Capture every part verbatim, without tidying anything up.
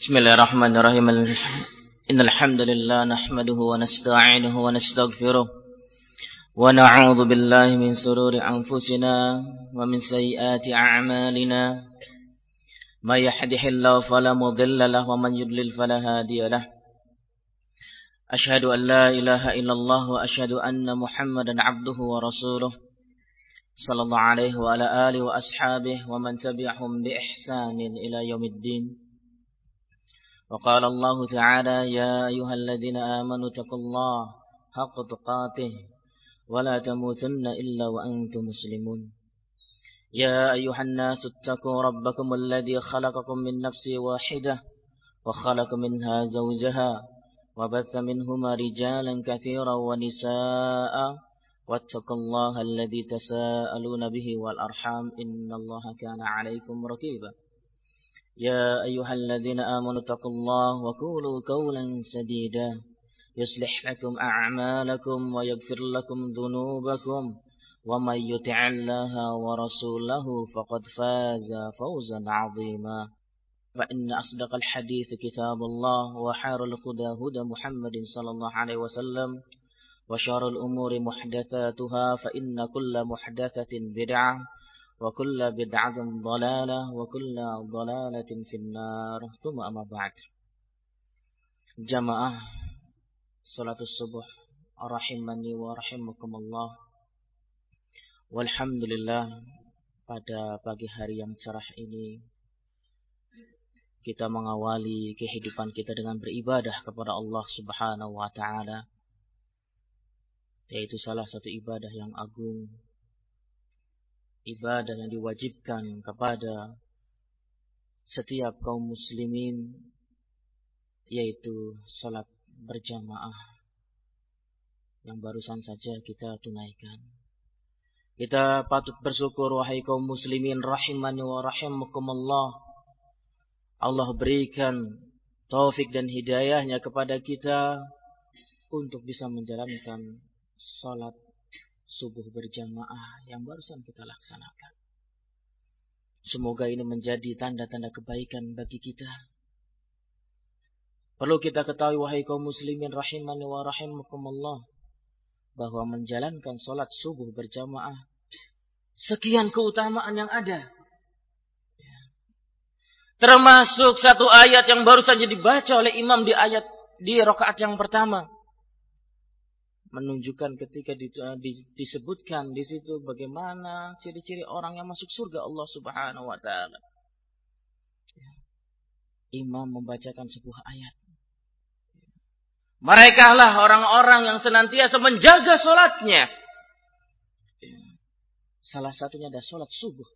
Bismillahirrahmanirrahim. Innal hamdalillah nahmaduhu wa nasta'inuhu wa nastaghfiruh wa na'udzu billahi min shururi anfusina wa min sayyiati a'malina. May yahdihillahu fala mudilla lahu wa man yudlil fala hadiya lahu. Asyhadu an la ilaha illallah wa asyhadu anna Muhammadan 'abduhu wa rasuluh. Sallallahu alaihi wa ala alihi wa ashabihi wa man tabi'ahum bi ihsanin ila yaumiddin. وقال الله تعالى يا أيها الذين آمنوا اتقوا الله حق تقاته ولا تموتن إلا وأنتم مسلمون يا أيها الناس اتقوا ربكم الذي خلقكم من نفس واحدة وخلق منها زوجها وبث منهما رجالا كثيرا ونساء واتقوا الله الذي تساءلون به والأرحام إن الله كان عليكم رقيبا يا أيها الذين آمنوا اتقوا الله وقولوا قولا سديدا يصلح لكم أعمالكم ويغفر لكم ذنوبكم ومن يطع الله ورسوله فقد فاز فوزا عظيما فإن أصدق الحديث كتاب الله وخير الهدى هدى محمد صلى الله عليه وسلم وشر الأمور محدثاتها فإن كل محدثة بدعة وكل بدعة ضلالة وكل ضلالة في النار ثم أما بعد. Jamaah salatus subuh rahimani wa rahimakumullah. Walhamdulillah, pada pagi hari yang cerah ini kita mengawali kehidupan kita dengan beribadah kepada Allah Subhanahu wa taala, yaitu salah satu ibadah yang agung, ibadah yang diwajibkan kepada setiap kaum muslimin, yaitu salat berjamaah yang barusan saja kita tunaikan. Kita patut bersyukur wahai kaum muslimin rahimani wa rahimakumullah. Allah berikan taufik dan hidayahnya kepada kita untuk bisa menjalankan salat subuh berjamaah yang barusan kita laksanakan. Semoga ini menjadi tanda-tanda kebaikan bagi kita. Perlu kita ketahui wahai kaum muslimin rahimani wa rahimakumullah, bahwa menjalankan salat subuh berjamaah sekian keutamaan yang ada. Termasuk satu ayat yang baru saja dibaca oleh imam di ayat di rakaat yang pertama, menunjukkan ketika disebutkan di situ bagaimana ciri-ciri orang yang masuk surga Allah Subhanahu wa taala. Imam membacakan sebuah ayat. Mereka lah orang-orang yang senantiasa menjaga salatnya. Salah satunya ada salat subuh.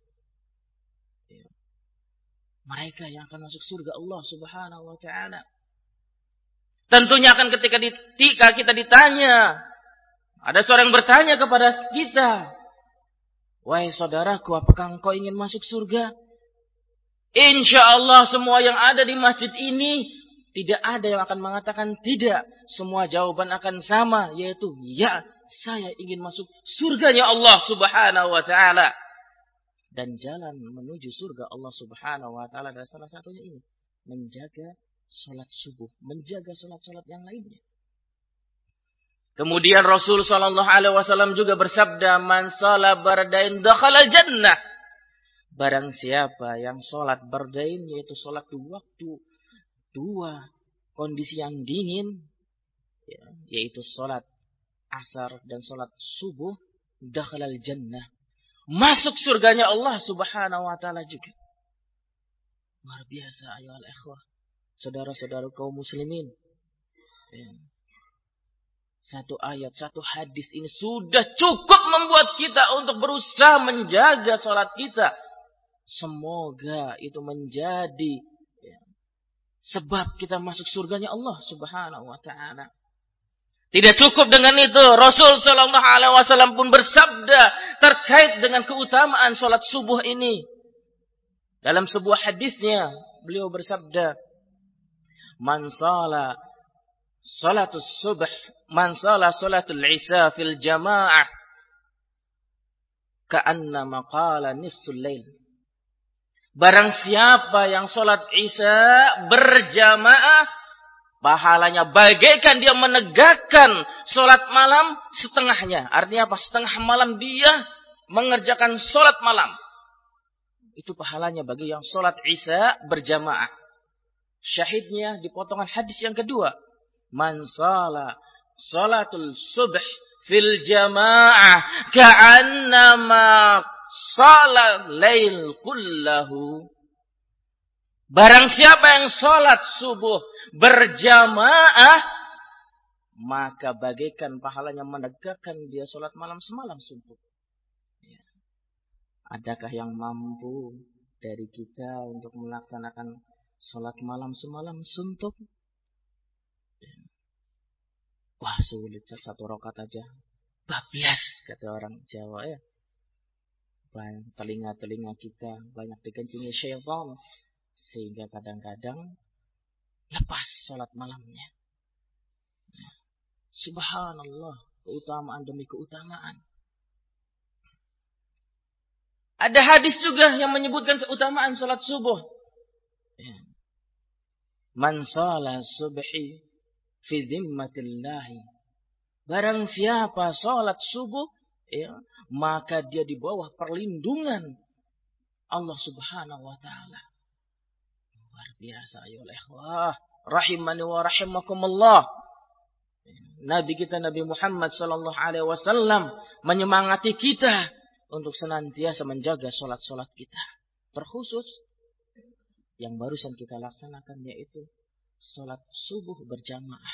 Mereka yang akan masuk surga Allah Subhanahu wa taala. Tentunya akan ketika ketika kita ditanya, ada seorang yang bertanya kepada kita, wahai saudaraku, apakah engkau ingin masuk surga? Insya Allah semua yang ada di masjid ini tidak ada yang akan mengatakan tidak. Semua jawaban akan sama, yaitu ya, saya ingin masuk surganya Allah Subhanahu wa taala. Dan jalan menuju surga Allah Subhanahu wa taala adalah salah satunya ini, menjaga salat subuh, menjaga salat-salat yang lainnya. Kemudian Rasul sallallahu alaihi wasallam juga bersabda, "Man shalla bardain dakhala jannah." Barang siapa yang salat bardain, yaitu salat dua waktu, dua kondisi yang dingin, ya, yaitu salat asar dan salat subuh, dakhala jannah, masuk surganya Allah Subhanahu wa taala juga. Luar biasa ayyuhal ikhwah, saudara-saudara kaum muslimin. Ya. Satu ayat, satu hadis ini sudah cukup membuat kita untuk berusaha menjaga salat kita. Semoga itu menjadi ya, sebab kita masuk surganya Allah Subhanahu wa taala. Tidak cukup dengan itu, Rasul sallallahu alaihi wasallam pun bersabda terkait dengan keutamaan salat subuh ini. Dalam sebuah hadisnya, beliau bersabda, "Man shalla salatus subh, man shalla salatul isya fil jamaah ka'annama qala nisful lail." Barang siapa yang sholat isya berjamaah, pahalanya bagaikan dia menegakkan sholat malam setengahnya. Artinya apa? Setengah malam dia mengerjakan sholat malam. Itu pahalanya bagi yang sholat isya berjamaah. Syahidnya di potongan hadis yang kedua. Man shala sholatul subh fil jamaah ka'annama shala lail kullahu. Barang siapa yang sholat subuh berjamaah, maka bagaikan pahalanya menegakkan dia sholat malam semalam suntuk. Ya. Adakah yang mampu dari kita untuk melaksanakan sholat malam semalam suntuk? Ya. Wah, sulit, satu rakaat aja bablas, kata orang Jawa ya. Banyak telinga-telinga kita banyak dikencingi syaitan, sehingga kadang-kadang lepas sholat malamnya. Nah, subhanallah, keutamaan demi keutamaan. Ada hadis juga yang menyebutkan keutamaan sholat subuh. Ya. Man shala subhi fi dhimmatillahi. Barang siapa sholat subuh, ya, maka dia di bawah perlindungan Allah Subhanahu wa taala. Luar biasa ya ikhwah, rahimani wa rahimakumullah. Nabi kita Nabi Muhammad sallallahu alaihi wasallam menyemangati kita untuk senantiasa menjaga salat-salat kita. Terkhusus yang barusan kita laksanakan, yaitu salat subuh berjamaah.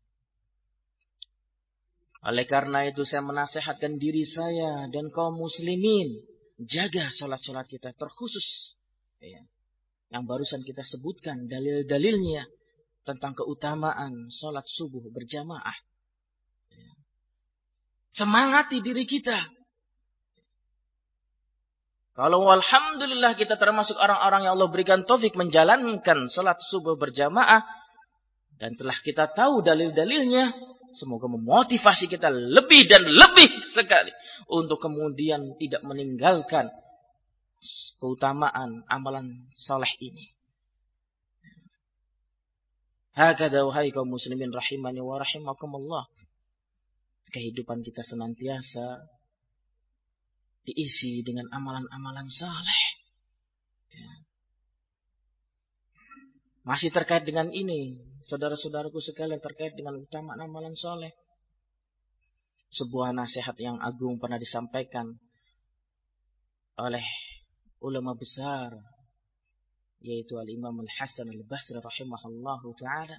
Oleh karena itu saya menasihatkan diri saya dan kaum muslimin, jaga salat-salat kita, terkhusus ya, yang barusan kita sebutkan dalil-dalilnya tentang keutamaan salat subuh berjamaah. Ya. Semangati diri kita. Kalau alhamdulillah kita termasuk orang-orang yang Allah berikan taufik menjalankan salat subuh berjamaah dan telah kita tahu dalil-dalilnya, semoga memotivasi kita lebih dan lebih sekali untuk kemudian tidak meninggalkan keutamaan amalan saleh ini. Hakadha wahai kaum muslimin rahimani wa rahimakumullah. Kehidupan kita senantiasa diisi dengan amalan-amalan saleh. Ya. Masih terkait dengan ini, saudara-saudaraku sekalian, terkait dengan keutamaan amalan saleh. Sebuah nasihat yang agung pernah disampaikan oleh ulama besar, yaitu Al-Imam Al-Hasan Al-Basri rahimahullahu ta'ala.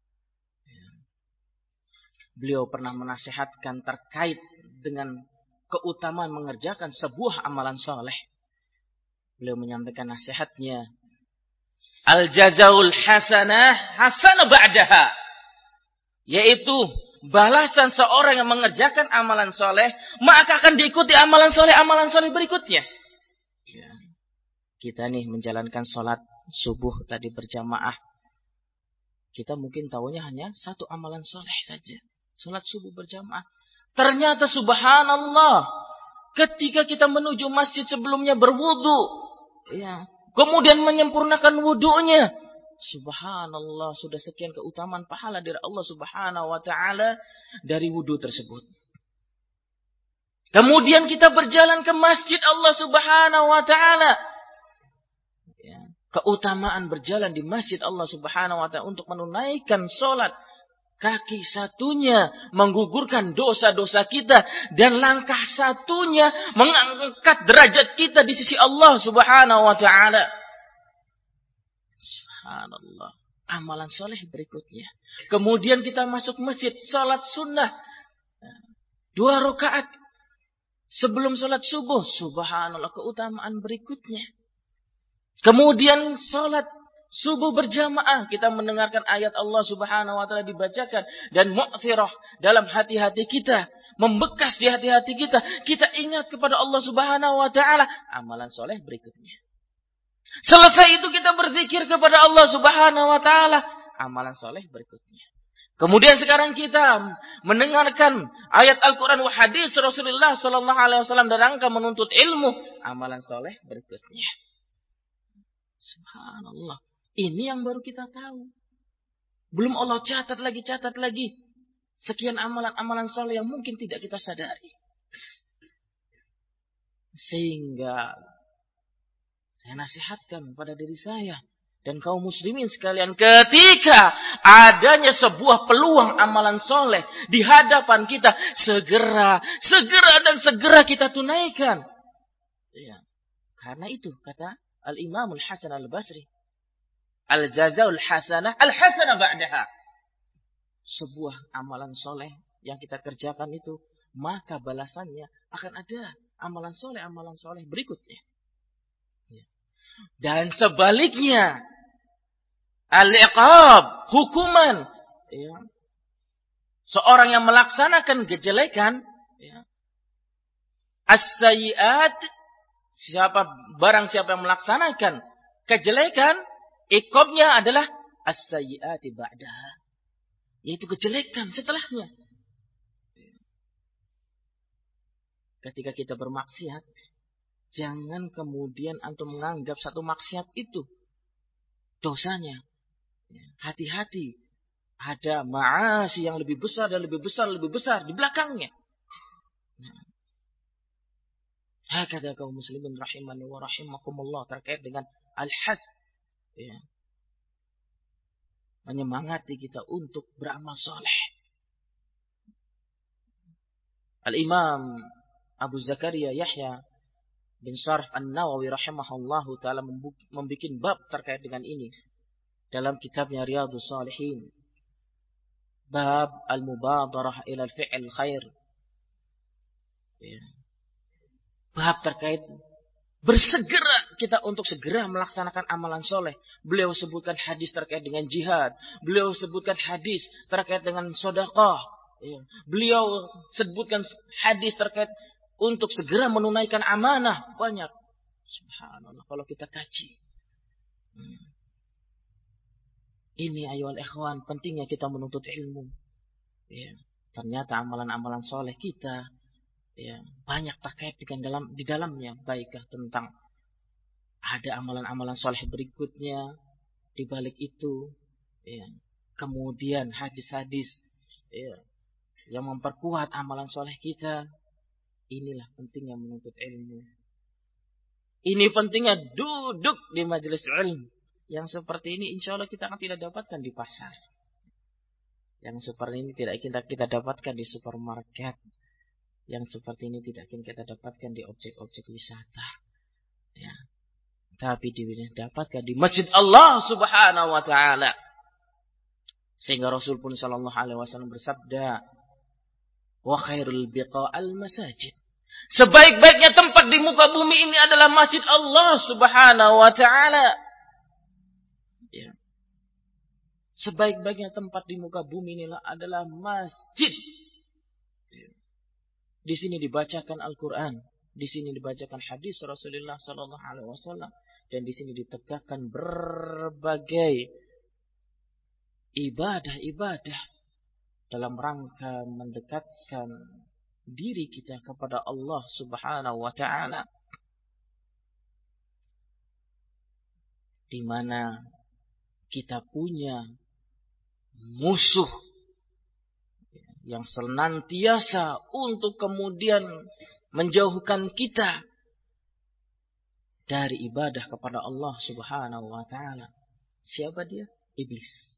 Beliau pernah menasihatkan terkait dengan keutamaan mengerjakan sebuah amalan saleh. Beliau menyampaikan nasihatnya, al-jazaul hasanah hasanah ba'daha, yaitu balasan seorang yang mengerjakan amalan saleh, maka akan diikuti amalan saleh amalan saleh berikutnya. Ya. Kita nih menjalankan sholat subuh tadi berjamaah, kita mungkin tahunya hanya satu amalan saleh saja, sholat subuh berjamaah. Ternyata subhanallah, ketika kita menuju masjid sebelumnya berwudu, ya, kemudian menyempurnakan wudunya, subhanallah, sudah sekian keutamaan pahala dari Allah Subhanahu wa taala dari wudu tersebut. Kemudian kita berjalan ke masjid Allah Subhanahu wa taala. Ya, keutamaan berjalan di masjid Allah Subhanahu wa taala untuk menunaikan salat, kaki satunya menggugurkan dosa-dosa kita dan langkah satunya mengangkat derajat kita di sisi Allah Subhanahu wa taala. Subhanallah, amalan soleh berikutnya. Kemudian kita masuk masjid, salat sunnah dua rakaat sebelum salat subuh. Subhanallah, keutamaan berikutnya. Kemudian salat subuh berjamaah, kita mendengarkan ayat Allah Subhanahu wa taala dibacakan dan mu'thirah dalam hati-hati kita, membekas di hati-hati kita. Kita ingat kepada Allah Subhanahu wa taala, amalan soleh berikutnya. Selesai itu kita berzikir kepada Allah Subhanahu wa taala, amalan soleh berikutnya. Kemudian sekarang kita mendengarkan ayat Al-Qur'an wa hadis Rasulullah sallallahu alaihi wasallam dalam rangka menuntut ilmu, amalan soleh berikutnya. Subhanallah. Ini yang baru kita tahu. Belum Allah catat lagi, catat lagi. Sekian amalan-amalan soleh yang mungkin tidak kita sadari. Sehingga saya nasihatkan pada diri saya dan kaum muslimin sekalian, ketika adanya sebuah peluang amalan soleh di hadapan kita, segera, segera dan segera kita tunaikan. Ya. Karena itu kata Al-Imam Al-Hasan Al-Basri, Al-jazaul hasanah, al-hasanah ba'daha. Sebuah amalan soleh yang kita kerjakan itu, maka balasannya akan ada amalan soleh, amalan soleh berikutnya. Dan sebaliknya, al-iqab, hukuman. Ya. Seorang yang melaksanakan kejelekan, ya. As-sayyi'at, siapa barang siapa yang melaksanakan kejelekan, iqabnya adalah as-sayyi'ati ba'daha, yaitu kejelekan setelahnya. Ketika kita bermaksiat, jangan kemudian antum menganggap satu maksiat itu dosanya. Hati-hati, ada ma'asi yang lebih besar dan lebih besar, lebih besar di belakangnya. Hakada kaum muslimin rahimani wa rahimakumullah, terkait dengan al-hath, ya. Menyemangati kita untuk beramal soleh. Al-Imam Abu Zakaria Yahya bin Sharaf An-Nawawi rahimahullahu ta'ala membuat bab terkait dengan ini dalam kitabnya Riyadhus Shalihin. Bab al-mubadarah ila al-fi'l khair. Ya. Bab terkait bersegera kita untuk segera melaksanakan amalan soleh. Beliau sebutkan hadis terkait dengan jihad. Beliau sebutkan hadis terkait dengan sedekah. Ya. Beliau sebutkan hadis terkait untuk segera menunaikan amanah. Banyak. Subhanallah. Kalau kita kaji. Hmm. Ini ayuhal ikhwan. Pentingnya kita menuntut ilmu. Ya. Ternyata amalan-amalan soleh kita, ya, banyak terkait dengan dalam di dalamnya. Baikkah tentang ada amalan-amalan soleh berikutnya. Di balik itu. Ya. Kemudian hadis-hadis, ya, yang memperkuat amalan soleh kita. Inilah pentingnya menuntut ilmu. Ini pentingnya duduk di majelis ilmu. Yang seperti ini insya Allah kita akan tidak dapatkan di pasar. Yang seperti ini tidak kita, kita dapatkan di supermarket. Yang seperti ini tidak kita dapatkan di objek-objek wisata. Ya. Tapi didapatkan di masjid Allah subhanahu wa ta'ala. Sehingga Rasul pun sallallahu alaihi wasallam bersabda, wa khairul biqa'al masajid. Sebaik-baiknya tempat di muka bumi ini adalah masjid Allah subhanahu wa ta'ala. Ya. Sebaik-baiknya tempat di muka bumi ini adalah masjid. Ya. Di sini dibacakan Al-Quran. Di sini dibacakan hadis Rasulullah sallallahu alaihi wasallam. Dan di sini ditegakkan berbagai ibadah-ibadah dalam rangka mendekatkan diri kita kepada Allah subhanahu wa ta'ala. Di mana kita punya musuh yang senantiasa untuk kemudian menjauhkan kita dari ibadah kepada Allah subhanahu wa ta'ala. Siapa dia? Iblis.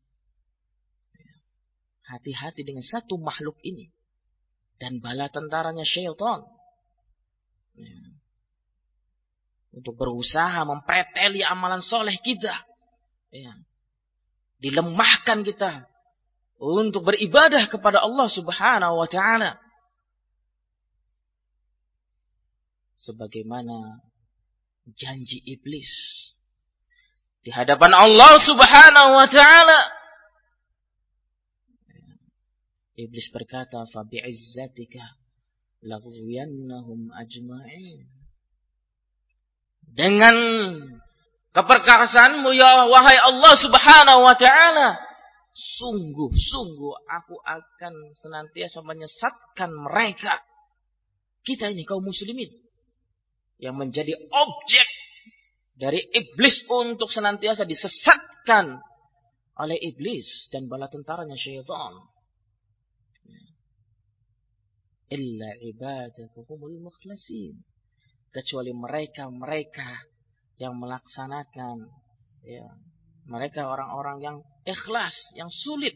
Hati-hati dengan satu makhluk ini. Dan bala tentaranya syaitan. Ya. Untuk berusaha mempreteli amalan soleh kita. Ya. Dilemahkan kita. Untuk beribadah kepada Allah subhanahu wa ta'ala. Sebagaimana janji iblis. Di hadapan Allah subhanahu wa ta'ala. Iblis berkata, fa bi'izzatika laghwiyannahum ajma'in. Dengan keperkasaanmu ya wahai Allah subhanahu wa ta'ala, sungguh-sungguh aku akan senantiasa menyesatkan mereka. Kita ini kaum muslimin yang menjadi objek dari iblis untuk senantiasa disesatkan oleh iblis dan bala tentaranya syaitan. Illa ibadatuhumul mukhlasin, kecuali mereka-mereka yang melaksanakan, ya, mereka orang-orang yang ikhlas, yang sulit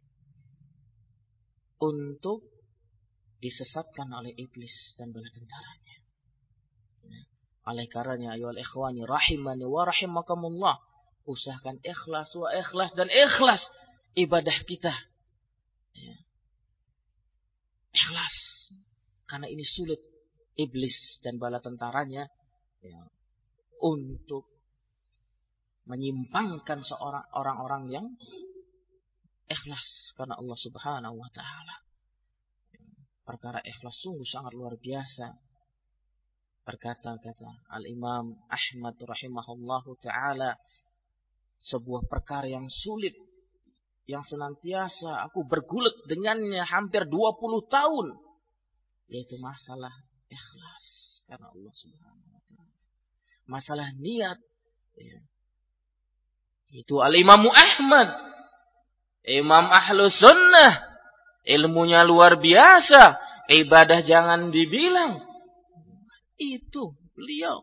untuk disesatkan oleh iblis dan bala tentaranya. Ya. Oleh karenanya ayyuhal ikhwani rahimani wa rahimakumullah, usahakan ikhlas wa ikhlas dan ikhlas ibadah kita. Ya. Ikhlas, karena ini sulit iblis dan bala tentaranya, ya, untuk menyimpangkan seorang orang-orang yang ikhlas karena Allah Subhanahu wa taala. Perkara ikhlas sungguh sangat luar biasa. Berkata kata Al-Imam Ahmad rahimahullahu taala, sebuah perkara yang sulit yang senantiasa aku bergulat dengannya hampir dua puluh tahun, yaitu masalah ikhlas karena Allah Subhanahu wa taala. Masalah niat, ya. Itu Al-Imam Ahmad, Imam Ahlus Sunnah, ilmunya luar biasa, ibadah jangan dibilang. Itu beliau.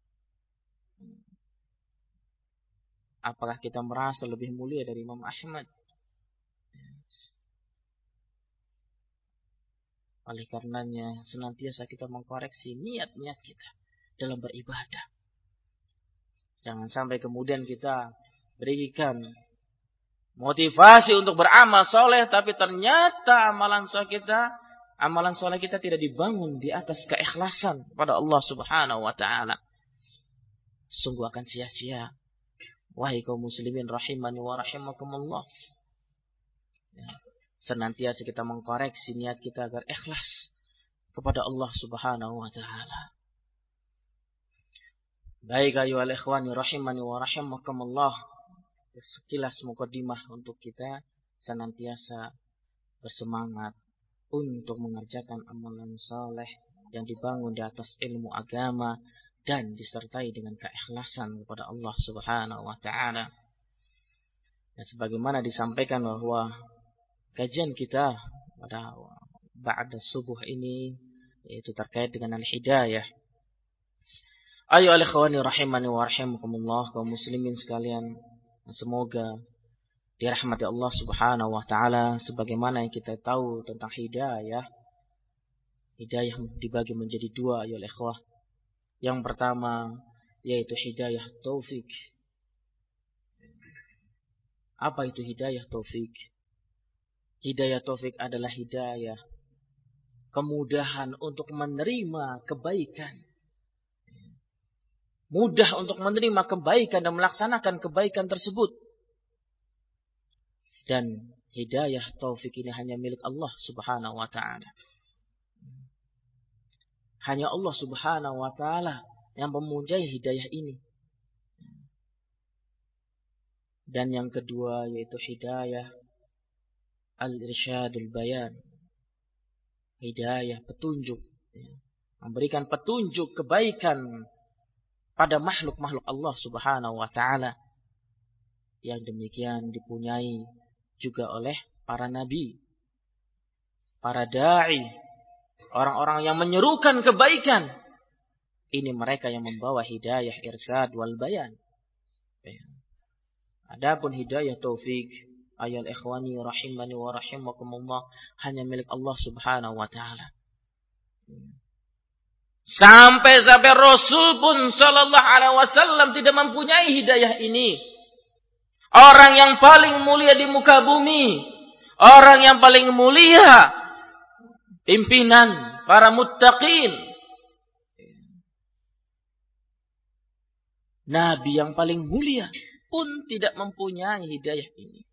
Apakah kita merasa lebih mulia dari Imam Ahmad? Oleh karenanya senantiasa kita mengkoreksi niat-niat kita dalam beribadah. Jangan sampai kemudian kita berikan motivasi untuk beramal soleh, tapi ternyata amalan soleh kita, amalan soleh kita tidak dibangun di atas keikhlasan pada Allah Subhanahu wa taala. Sungguh akan sia-sia. Wahai kaum muslimin rahimani wa rahimakumullah. Ya. Senantiasa kita mengkoreksi niat kita agar ikhlas kepada Allah Subhanahu wa taala. Baik ayyuhal ikhwani rahimani wa rahimakumullah. Sekilas mukadimah untuk kita senantiasa bersemangat untuk mengerjakan amalan saleh yang dibangun di atas ilmu agama dan disertai dengan keikhlasan kepada Allah Subhanahu wa taala. Dan sebagaimana disampaikan bahwa kajian kita pada ba'da subuh ini yaitu terkait dengan al-hidayah. Ayo al-ikhwani rahimani wa rahimakumullah, kaum muslimin sekalian, semoga dirahmati Allah Subhanahu wa taala. Sebagaimana yang kita tahu tentang hidayah, hidayah dibagi menjadi dua ayo al-ikhwah. Yang pertama yaitu hidayah taufik. Apa itu hidayah taufik? Hidayah taufik adalah hidayah kemudahan untuk menerima kebaikan. Mudah untuk menerima kebaikan dan melaksanakan kebaikan tersebut. Dan hidayah taufik ini hanya milik Allah Subhanahu wa taala. Hanya Allah Subhanahu wa taala yang mempunyai hidayah ini. Dan yang kedua yaitu hidayah al-irsyadul bayan. Hidayah petunjuk, memberikan petunjuk kebaikan pada makhluk-makhluk Allah Subhanahu wa taala. Yang demikian dipunyai juga oleh para nabi, para dai, orang-orang yang menyerukan kebaikan. Ini mereka yang membawa hidayah irsyad wal bayan. Adapun hidayah taufik, ayat ikhwani rahimani wa rahimakumullah, hanya milik Allah Subhanahu wa taala. Sampai-sampai Rasul pun sallallahu alaihi wasallam tidak mempunyai hidayah ini. Orang yang paling mulia di muka bumi, orang yang paling mulia, pimpinan para muttaqin, nabi yang paling mulia pun tidak mempunyai hidayah ini.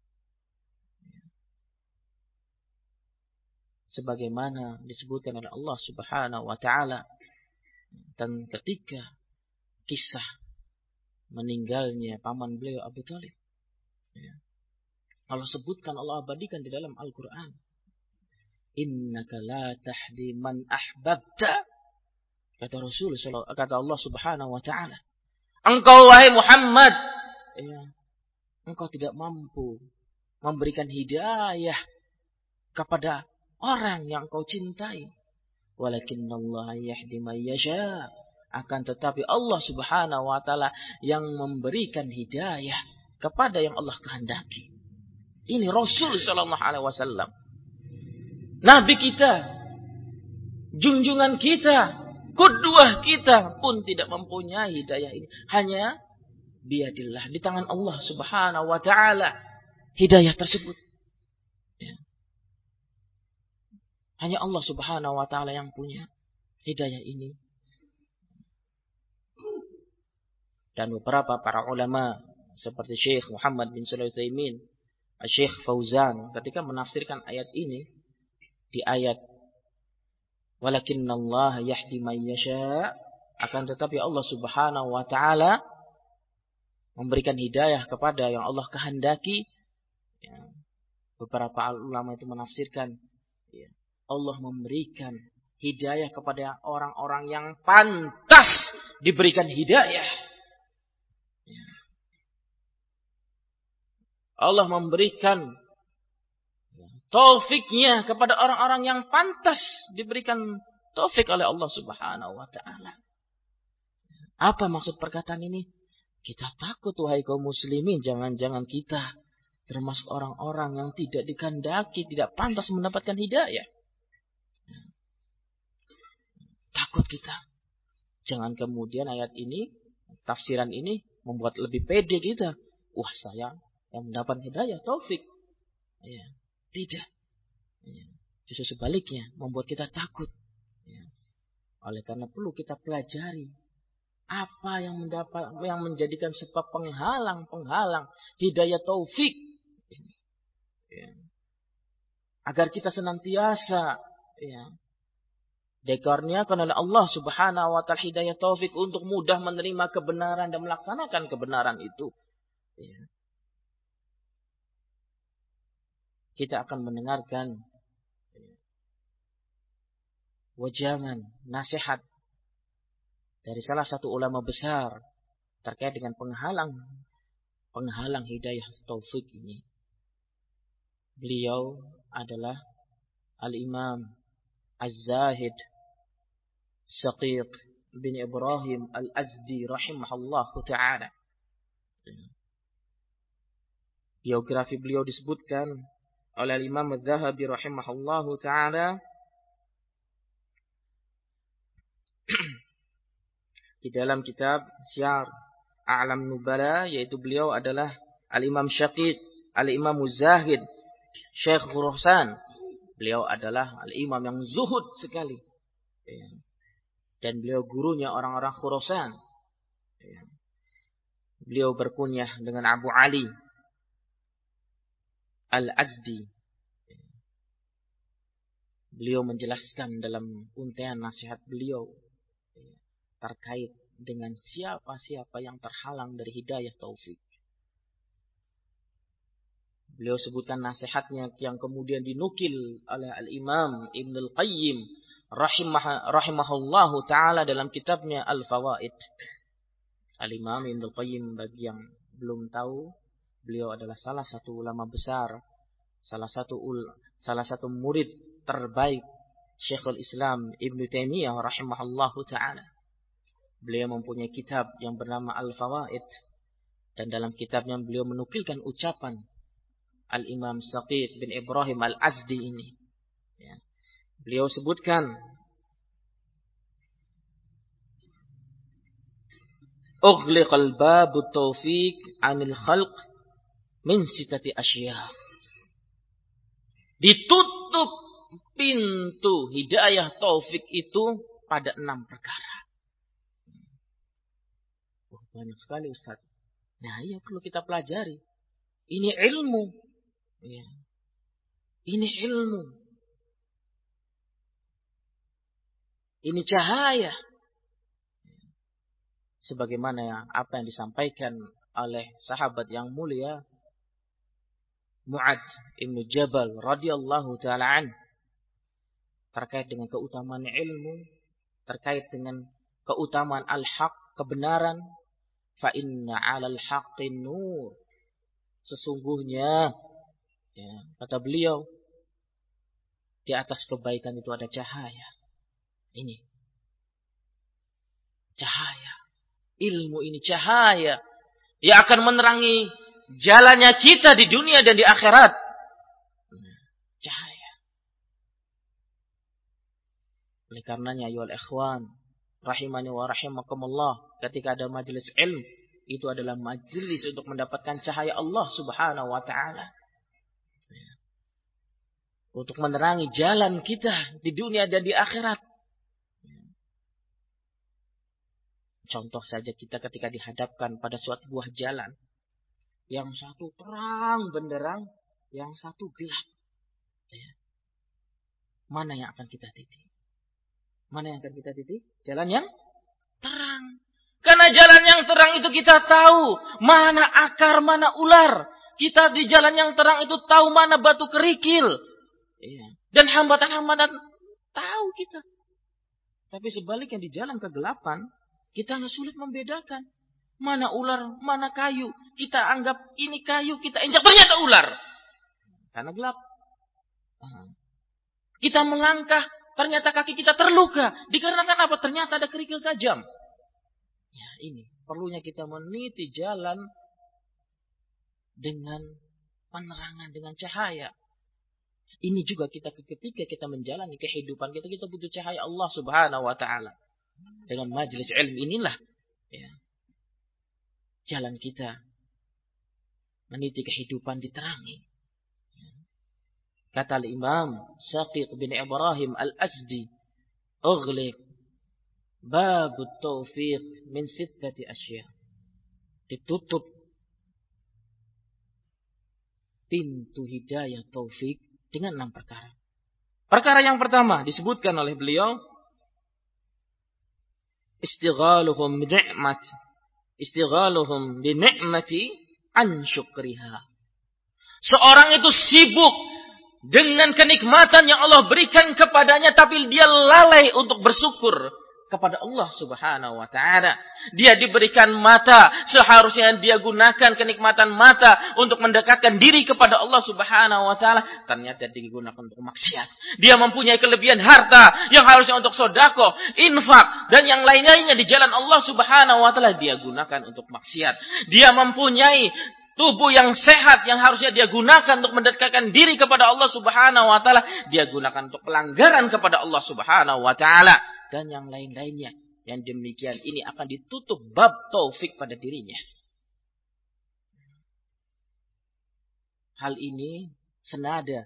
Sebagaimana disebutkan oleh Allah Subhanahu wa taala dan ketika kisah meninggalnya paman beliau Abu Thalib, ya, Allah sebutkan, Allah abadikan di dalam Al-Quran, innaka la tahdi man ahbabta, kata Rasul, kata Allah Subhanahu wa taala, Engkau wahai Muhammad, ya, engkau tidak mampu memberikan hidayah kepada orang yang engkau cintai. Walakinnallaha yahdi man yasha. Akan tetapi Allah Subhanahu wa taala yang memberikan hidayah kepada yang Allah kehendaki. Ini Rasul sallallahu alaihi wasallam. Nabi kita, junjungan kita, qudwah kita pun tidak mempunyai hidayah ini. Hanya biadillah, di tangan Allah Subhanahu wa taala hidayah tersebut. Ya. Hanya Allah Subhanahu wa taala yang punya hidayah ini. Dan beberapa para ulama seperti Syekh Muhammad bin Shalih Al-Utsaimin, Syekh Fauzan ketika menafsirkan ayat ini di ayat walakinnallaha yahdi man yasha, akan tetapi Allah Subhanahu wa taala memberikan hidayah kepada yang Allah kehendaki. Ya, beberapa ulama itu menafsirkan, ya, Allah memberikan hidayah kepada orang-orang yang pantas diberikan hidayah. Ya. Allah memberikan taufiknya kepada orang-orang yang pantas diberikan taufik oleh Allah Subhanahu wa taala. Apa maksud perkataan ini? Kita takut wahai kaum muslimin, jangan-jangan kita termasuk orang-orang yang tidak dikehendaki, tidak pantas mendapatkan hidayah. Takut kita. Jangan kemudian ayat ini, tafsiran ini membuat lebih pede kita. Wah, saya yang mendapat hidayah, taufik. Ya, tidak. Ya, justru sebaliknya, membuat kita takut. Ya. Oleh karena perlu kita pelajari apa yang mendapat, yang menjadikan sebab penghalang-penghalang hidayah taufik. Ya. Agar kita senantiasa, ya, dikaruniakan oleh Allah Subhanahu wa taala hidayah taufik untuk mudah menerima kebenaran dan melaksanakan kebenaran itu. Ya. Kita akan mendengarkan wajangan, nasihat dari salah satu ulama besar terkait dengan penghalang penghalang hidayah taufik ini. Beliau adalah Al-Imam Az-Zahid Shaqiq bin Ibrahim Al-Azdi rahimahullahu ta'ala. Biografi beliau disebutkan oleh Imam Az-Zahabi rahimahullahu ta'ala di dalam kitab Syiar A'lam Nubala, yaitu beliau adalah Al-Imam Shaqiq Al-Imam Az-Zahid Syekh Khurasan. Beliau adalah al-imam yang zuhud sekali. Dan beliau gurunya orang-orang Khurasan. Beliau berkunyah dengan Abu Ali Al-Azdi. Beliau menjelaskan dalam untaian nasihat beliau terkait dengan siapa-siapa yang terhalang dari hidayah taufik. Beliau sebutkan nasihatnya yang kemudian dinukil oleh Al-Imam Ibn Al-Qayyim rahimah, rahimahullahu ta'ala dalam kitabnya Al-Fawaid. Al-Imam Ibn Al-Qayyim, bagi yang belum tahu, beliau adalah salah satu ulama besar, salah satu ul, salah satu murid terbaik Syekhul Islam Ibn Taimiyah rahimahullahu ta'ala. Beliau mempunyai kitab yang bernama Al-Fawaid, dan dalam kitabnya beliau menukilkan ucapan Al-Imam Shaqiq bin Ibrahim Al-Azdi ini. Ya. Beliau sebutkan, Ughliqal babu taufiq anil khalq min sitati asya. Ditutup pintu hidayah taufik itu pada enam perkara. Oh, banyak sekali Ustaz. Nah, iya perlu kita pelajari. Ini ilmu. Ya. Ini ilmu. Ini cahaya. Sebagaimana apa yang disampaikan oleh sahabat yang mulia Mu'adz ibn Jabal radhiyallahu ta'ala an terkait dengan keutamaan ilmu, terkait dengan keutamaan al-haq, kebenaran, fa inna 'alal haqqi nur. Sesungguhnya, ya, kata beliau, di atas kebaikan itu ada cahaya. Ini cahaya. Ilmu ini cahaya yang akan menerangi jalannya kita di dunia dan di akhirat. Cahaya. Oleh karenanya, ayyuhal ikhwan, rahimani wa rahimakumullah, ketika ada majelis ilmu, itu adalah majelis untuk mendapatkan cahaya Allah Subhanahu wa taala. Untuk menerangi jalan kita di dunia dan di akhirat. Contoh saja kita ketika dihadapkan pada suatu buah jalan. Yang satu terang benderang, yang satu gelap. Mana yang akan kita titik? Mana yang akan kita titik? Jalan yang terang. Karena jalan yang terang itu kita tahu mana akar, mana ular. Kita di jalan yang terang itu tahu mana batu kerikil. Dan hambatan-hambatan tahu kita. Tapi sebaliknya di jalan kegelapan, kita hanya sulit membedakan. Mana ular, mana kayu. Kita anggap ini kayu, kita injak, ternyata ular. Karena gelap. Kita melangkah, ternyata kaki kita terluka. Dikarenakan apa? Ternyata ada kerikil tajam. Ya, ini perlunya kita meniti jalan dengan penerangan, dengan cahaya. Ini juga kita ketika kita menjalani kehidupan kita, kita butuh cahaya Allah Subhanahu wa taala. Dengan majelis ilmu inilah, ya, jalan kita meniti kehidupan diterangi. Kata Imam Syaqiq bin Ibrahim Al-Azdi, "Ughliq bab at-taufiq min sittati asya." Ditutup pintu hidayah taufik dengan enam perkara. Perkara yang pertama disebutkan oleh beliau, istighaluhum bi ni'mat istighaluhum bi ni'mati an syukriha. Seorang itu sibuk dengan kenikmatan yang Allah berikan kepadanya, tapi dia lalai untuk bersyukur kepada Allah Subhanahu wa taala. Dia diberikan mata, seharusnya dia gunakan kenikmatan mata untuk mendekatkan diri kepada Allah Subhanahu wa taala, ternyata digunakan untuk maksiat. Dia mempunyai kelebihan harta yang harusnya untuk sedekah, infak dan yang lain-lainnya di jalan Allah Subhanahu wa taala, dia gunakan untuk maksiat. Dia mempunyai tubuh yang sehat yang harusnya dia gunakan untuk mendekatkan diri kepada Allah Subhanahu wa taala, dia gunakan untuk pelanggaran kepada Allah Subhanahu wa taala dan yang lain-lainnya. Yang demikian ini akan ditutup bab taufik pada dirinya. Hal ini senada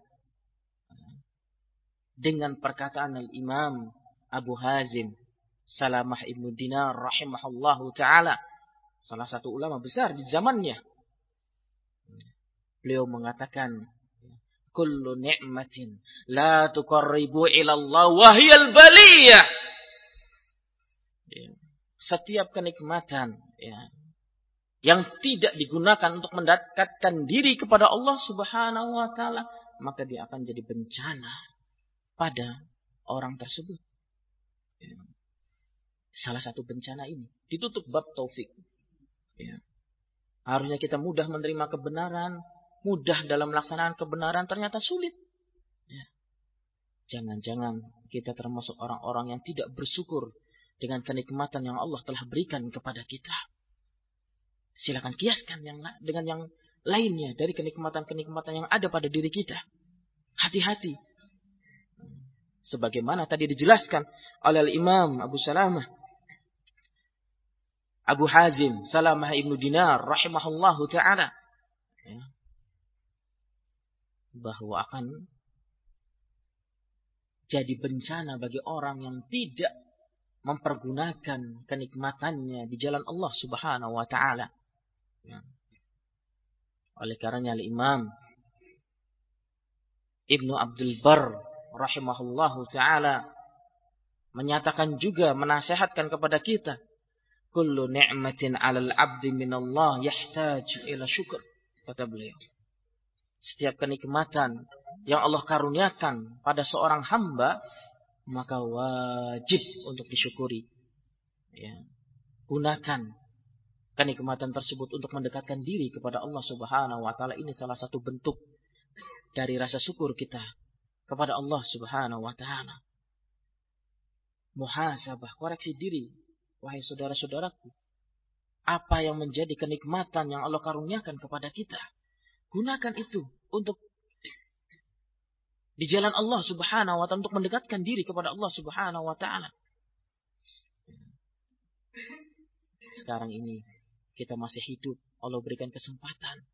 dengan perkataan Al-Imam Abu Hazim Salamah Ibnu Dinar rahimahullahu taala, salah satu ulama besar di zamannya. Beliau mengatakan, kullu ni'matin la tuqarribu ila Allah wa hiyal baliyah. Setiap kenikmatan, ya, yang tidak digunakan untuk mendekatkan diri kepada Allah Subhanahu wa taala, maka dia akan jadi bencana pada orang tersebut. Ya. Salah satu bencana ini ditutup bab taufik. Ya. Harusnya kita mudah menerima kebenaran, mudah dalam melaksanakan kebenaran, ternyata sulit. Ya. Jangan-jangan kita termasuk orang-orang yang tidak bersyukur dengan kenikmatan yang Allah telah berikan kepada kita. Silakan kiaskan yang dengan yang lainnya dari kenikmatan-kenikmatan yang ada pada diri kita. Hati-hati. Sebagaimana tadi dijelaskan oleh Imam Abu Salamah Abu Hazim Salamah Ibnu Dinar rahimahullahu ta'ala, ya, bahwa akan jadi bencana bagi orang yang tidak mempergunakan kenikmatannya di jalan Allah Subhanahu wa taala. Ya. Oleh karenanya Al-Imam Ibnu Abdul Barr rahimahullahu taala menyatakan juga, menasihatkan kepada kita, kullu ni'matin 'alal 'abdi minallah yahtaj ila syukur, kata beliau. Setiap kenikmatan yang Allah karuniakan pada seorang hamba, maka wajib untuk disyukuri. Ya. Gunakan kenikmatan tersebut untuk mendekatkan diri kepada Allah Subhanahu wa taala. Ini salah satu bentuk dari rasa syukur kita kepada Allah Subhanahu wa taala. Muhasabah, koreksi diri, wahai saudara-saudaraku. Apa yang menjadi kenikmatan yang Allah karuniakan kepada kita? Gunakan itu untuk di jalan Allah Subhanahu wa taala, untuk mendekatkan diri kepada Allah Subhanahu wa taala. Sekarang ini kita masih hidup, Allah berikan kesempatan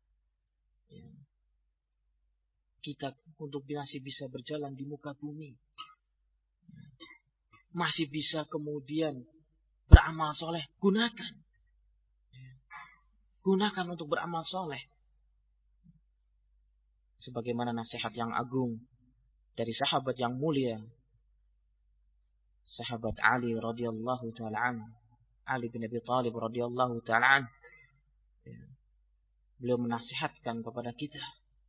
kita untuk masih bisa berjalan di muka bumi, masih bisa kemudian beramal soleh. Gunakan, gunakan untuk beramal soleh. Sebagaimana nasihat yang agung dari sahabat yang mulia, sahabat Ali radhiyallahu taala anhu, Ali bin Abi Thalib radhiyallahu taala anhu. Beliau menasihatkan kepada kita.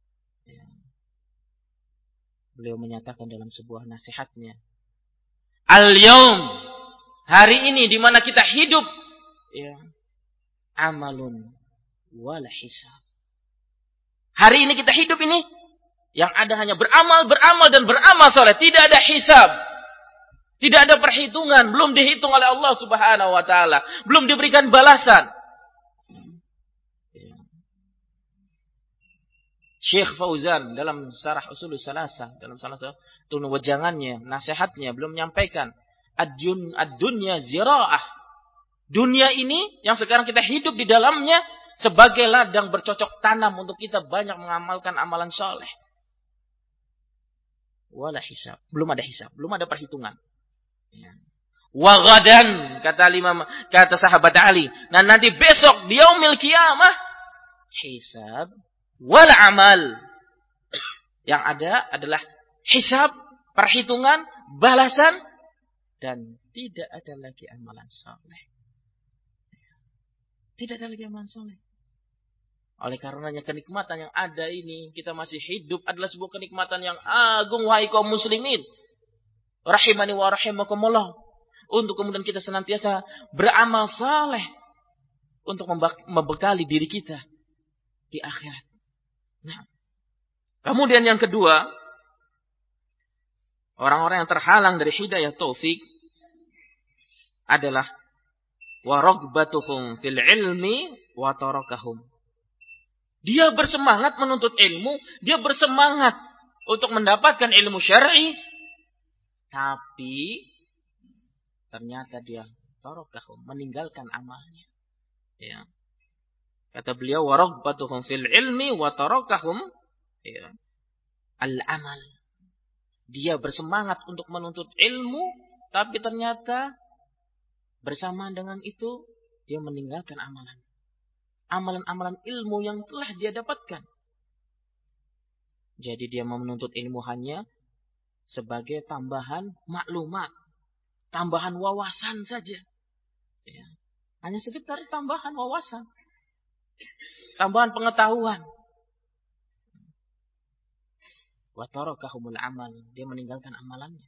Beliau menyatakan dalam sebuah nasihatnya, al-yaum, hari ini di mana kita hidup, ya, amalun wala hisab. Hari ini kita hidup ini, yang ada hanya beramal, beramal dan beramal soleh. Tidak ada hisab. Tidak ada perhitungan. Belum dihitung oleh Allah Subhanahu wa taala. Belum diberikan balasan. Syekh Fauzan dalam Syarah Ushulus Salasah, dalam salah satu wejangannya, nasihatnya, belum menyampaikan ad-dun ad-dunya zira'ah. Dunia ini yang sekarang kita hidup di dalamnya sebagai ladang bercocok tanam untuk kita banyak mengamalkan amalan soleh. Wala hisab, belum ada hisab, belum ada perhitungan. Ya. Wa ghadan, kata Imam, kata sahabat Ali, nah nanti besok di yaumil qiyamah, hisab wal amal. Yang ada adalah hisab, perhitungan, balasan, dan tidak ada lagi amalan soleh. Tidak ada lagi amalan soleh. Oleh karenanya kenikmatan yang ada ini, kita masih hidup, adalah sebuah kenikmatan yang agung, wahai kaum muslimin. Rahimani wa rahimakumullah. Untuk kemudian kita senantiasa beramal saleh untuk membekali diri kita di akhirat. Nah, kemudian yang kedua, orang-orang yang terhalang dari hidayah taufik adalah wa raghbatuhum fil ilmi wa tarakahum. Dia bersemangat menuntut ilmu, dia bersemangat untuk mendapatkan ilmu syar'i, tapi ternyata dia tarakahum, meninggalkan amalnya. Ya. Kata beliau, wa raghbatuhum fil ilmi wa tarakahum, ya, al-amal. Dia bersemangat untuk menuntut ilmu, tapi ternyata bersamaan dengan itu dia meninggalkan amalan. Amalan-amalan ilmu yang telah dia dapatkan. Jadi dia menuntut ilmu hanya sebagai tambahan maklumat, tambahan wawasan saja. Ya. Hanya sekedar tambahan wawasan, tambahan pengetahuan. Wa tarakahumul amal, dia meninggalkan amalannya.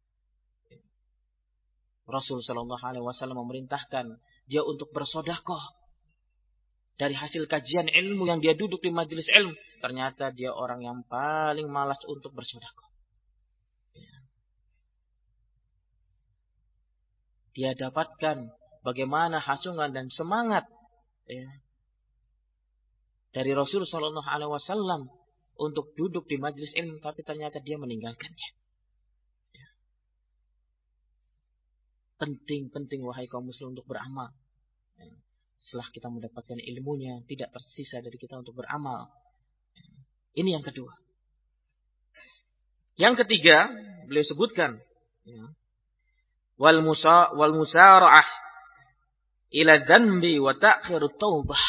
Rasul sallallahu alaihi wasallam memerintahkan dia untuk bersedekah. Dari hasil kajian ilmu yang dia duduk di majelis ilmu, ternyata dia orang yang paling malas untuk bersedekah. Dia dapatkan bagaimana hasungan dan semangat, ya, dari Rasul sallallahu alaihi wasallam untuk duduk di majelis ilmu, tapi ternyata dia meninggalkannya. Ya. Penting-penting wahai kaum muslim untuk beramal. Ya. Setelah kita mendapatkan ilmunya, tidak tersisa dari kita untuk beramal. Ini yang kedua. Yang ketiga, beliau sebutkan, ya, wal musa wal musara'ah ila dzanbi wa ta'khirut taubah.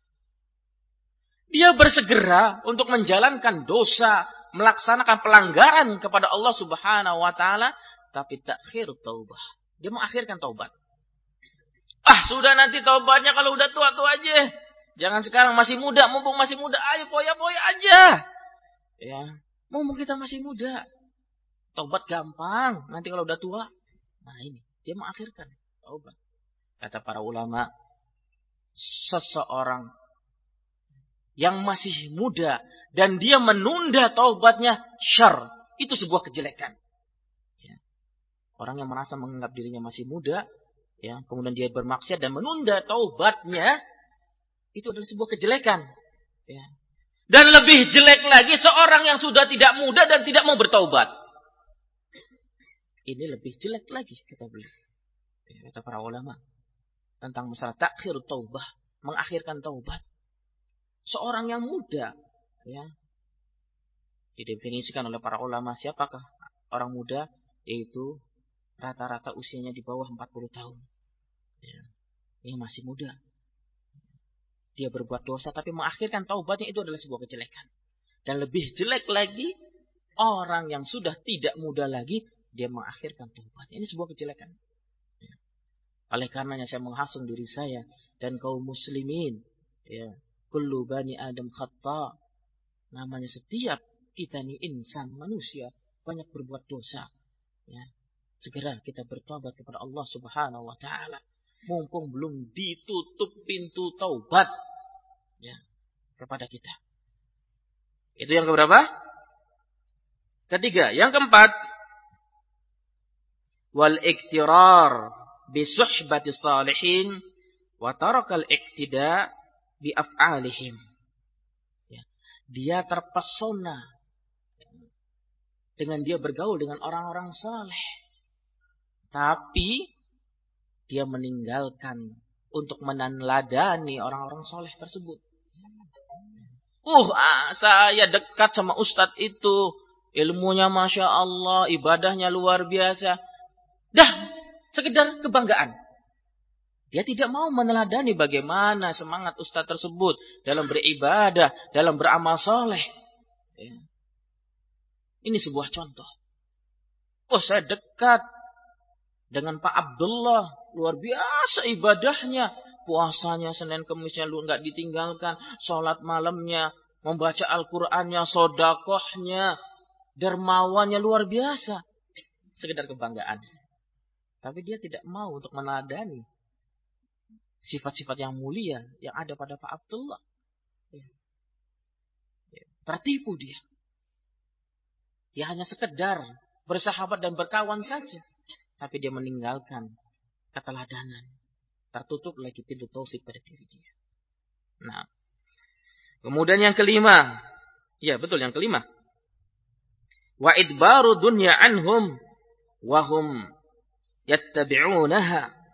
Dia bersegera untuk menjalankan dosa, melaksanakan pelanggaran kepada Allah Subhanahu wa taala, tapi ta'khirut taubah. Dia mengakhirkan taubat. Ah, sudah nanti taubatnya kalau udah tua-tua aja. Jangan sekarang masih muda, mumpung masih muda, ayo poya-poya aja. Ya, mumpung kita masih muda. Taubat gampang, nanti kalau udah tua. Nah ini, dia mengakhirkan taubat. Kata para ulama, seseorang yang masih muda dan dia menunda taubatnya, syarr, itu sebuah kejelekan. Ya. Orang yang merasa menganggap dirinya masih muda, ya, kemudian dia bermaksiat dan menunda taubatnya, itu adalah sebuah kejelekan. Ya. Dan lebih jelek lagi seorang yang sudah tidak muda dan tidak mau bertaubat. Ini lebih jelek lagi, kata beliau. Ya, kata para ulama tentang masalah takhir taubah, mengakhirkan taubat. Seorang yang muda, ya, didefinisikan oleh para ulama siapakah orang muda, yaitu rata-rata usianya di bawah empat puluh tahun. Ya, ini masih muda. Dia berbuat dosa tapi mengakhirkan taubatnya, itu adalah sebuah kejelekan. Dan lebih jelek lagi orang yang sudah tidak muda lagi, dia mengakhirkan taubatnya. Ini sebuah kejelekan. Ya. Oleh karenanya saya menghasung diri saya dan kaum muslimin, ya, kullu bani Adam khata. Namanya setiap kita ini insan, manusia, banyak berbuat dosa. Ya. Segera kita bertobat kepada Allah Subhanahu wa taala. Mumpung belum ditutup pintu taubat, ya, kepada kita. Itu yang keberapa? Ketiga. Yang keempat, wal iktirar bi suhbati salihin wa tarakal iktida bi af'alihim. Ya. Dia terpesona dengan dia bergaul dengan orang-orang saleh, tapi dia meninggalkan untuk meneladani orang-orang soleh tersebut. Uh, ah, saya dekat sama ustadz itu, ilmunya masya Allah, ibadahnya luar biasa. Dah, sekedar kebanggaan. Dia tidak mau meneladani bagaimana semangat ustadz tersebut dalam beribadah, dalam beramal soleh. Ya. Ini sebuah contoh. Oh, saya dekat dengan Pak Abdullah, luar biasa ibadahnya. Puasanya Senin Kemisnya lu nggak ditinggalkan, sholat malamnya, membaca Al-Qur'annya, sodakohnya, dermawannya luar biasa. Sekedar kebanggaan. Tapi dia tidak mau untuk meneladani sifat-sifat yang mulia yang ada pada Pak Abdullah. Tertipu dia. Dia hanya sekedar bersahabat dan berkawan saja. Tapi dia meninggalkan keteladanan. Tertutup lagi pintu taufik pada diri dia. Nah, kemudian yang kelima. Ya, betul yang kelima. Wa idbaru dunya anhum wa hum yattabi'unaha.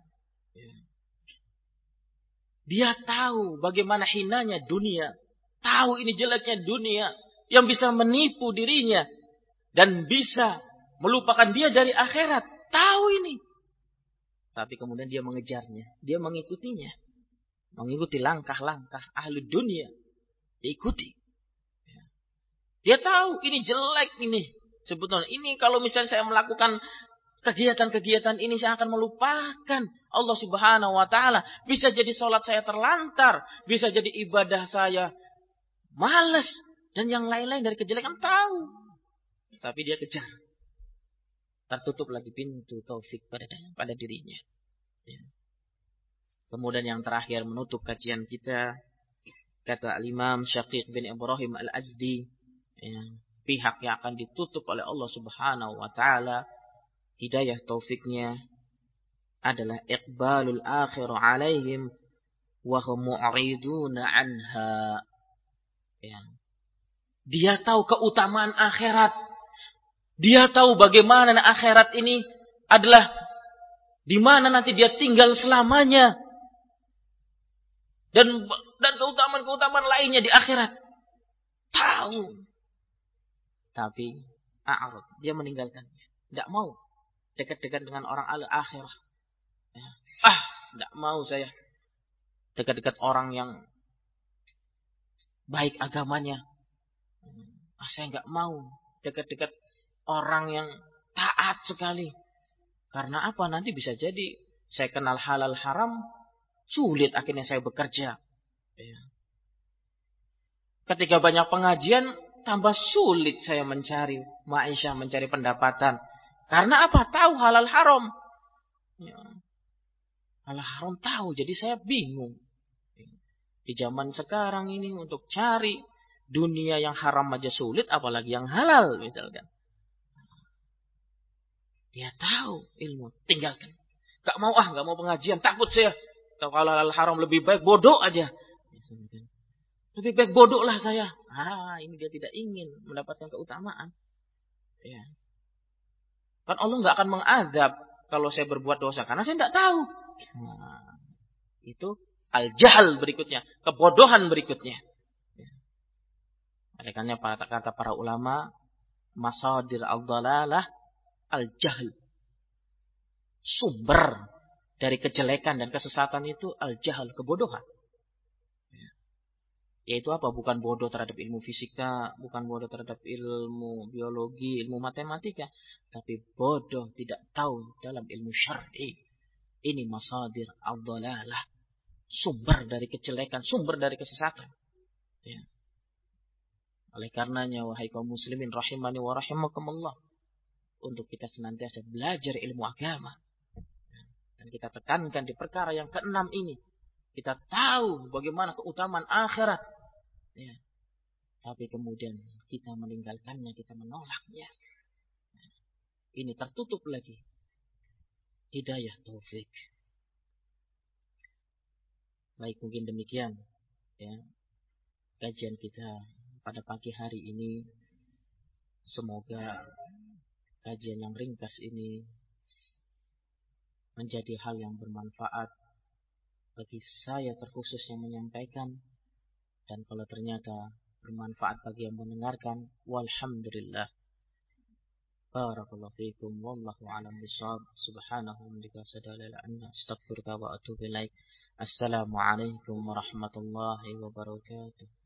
Dia tahu bagaimana hinanya dunia. Tahu ini jeleknya dunia yang bisa menipu dirinya dan bisa melupakan dia dari akhirat. Tahu ini. Tapi kemudian dia mengejarnya. Dia mengikutinya. Mengikuti langkah-langkah ahli dunia. Diikuti. Dia tahu ini jelek ini. Sebetulnya ini kalau misalnya saya melakukan kegiatan-kegiatan ini, saya akan melupakan Allah Subhanahu wa taala. Bisa jadi sholat saya terlantar. Bisa jadi ibadah saya malas. Dan yang lain-lain dari kejelekan tahu. Tapi dia kejar. Tertutup lagi pintu taufik pada pada dirinya. Ya. Kemudian yang terakhir menutup kajian kita, kata Imam Syaqiq bin Ibrahim Al-Azdi, ya, pihak yang akan ditutup oleh Allah Subhanahu wa taala hidayah taufiknya adalah iqbalul akhir alaihim wa hum mu'riduna anha. Ya. Dia tahu keutamaan akhirat. Dia tahu bagaimana akhirat ini adalah di mana nanti dia tinggal selamanya. Dan dan keutamaan-keutamaan lainnya di akhirat. Tahu. Tapi a'rad, dia meninggalkannya. Tidak mau dekat-dekat dengan orang al-akhirah. Ya. Ah, tidak mau saya dekat-dekat orang yang baik agamanya. Ah, saya nggak mau dekat-dekat orang yang taat sekali. Karena apa? Nanti bisa jadi saya kenal halal haram, sulit akhirnya saya bekerja. Ya. Ketika banyak pengajian, tambah sulit saya mencari maisha, mencari pendapatan. Karena apa? Tahu halal haram. Ya. Halal haram tahu, jadi saya bingung. Di zaman sekarang ini untuk cari dunia yang haram aja sulit, apalagi yang halal misalkan. Dia tahu ilmu, tinggalkan. Gak mau ah, gak mau pengajian, takut saya. Kalau halal haram lebih baik bodoh aja. Misalkan. Lebih baik bodoh lah saya. Ah, ini dia tidak ingin mendapatkan keutamaan. Ya. Kan Allah nggak akan mengadab kalau saya berbuat dosa karena saya tidak tahu. Nah, itu al-jahal berikutnya, kebodohan berikutnya. Ya. Oleh karena para kata para ulama, masadir al-dhalalah al-jahl. Sumber dari kejelekan dan kesesatan itu al-jahal, kebodohan. Yaitu apa? Bukan bodoh terhadap ilmu fisika, bukan bodoh terhadap ilmu biologi, ilmu matematika, tapi bodoh tidak tahu dalam ilmu syar'i. Ini masadir al-dhalalah, sumber dari kejelekan, sumber dari kesesatan. Ya. Oleh karenanya wahai kaum muslimin rahimani wa rahimakumullah, untuk kita senantiasa belajar ilmu agama. Dan kita tekankan di perkara yang keenam ini. Kita tahu bagaimana keutamaan akhirat. Ya. Tapi kemudian kita meninggalkannya, kita menolaknya. Ini tertutup lagi hidayah taufik. Baik, mungkin demikian ya kajian kita pada pagi hari ini. Semoga kajian yang ringkas ini menjadi hal yang bermanfaat bagi saya terkhusus yang menyampaikan. Dan kalau ternyata bermanfaat bagi yang mendengarkan, walhamdulillah. Barakallahu fiikum wallahu a'lam bishawab. Subhanahu wa ta'ala astaghfiruka wa atubu ilaik. Assalamualaikum warahmatullahi wabarakatuh.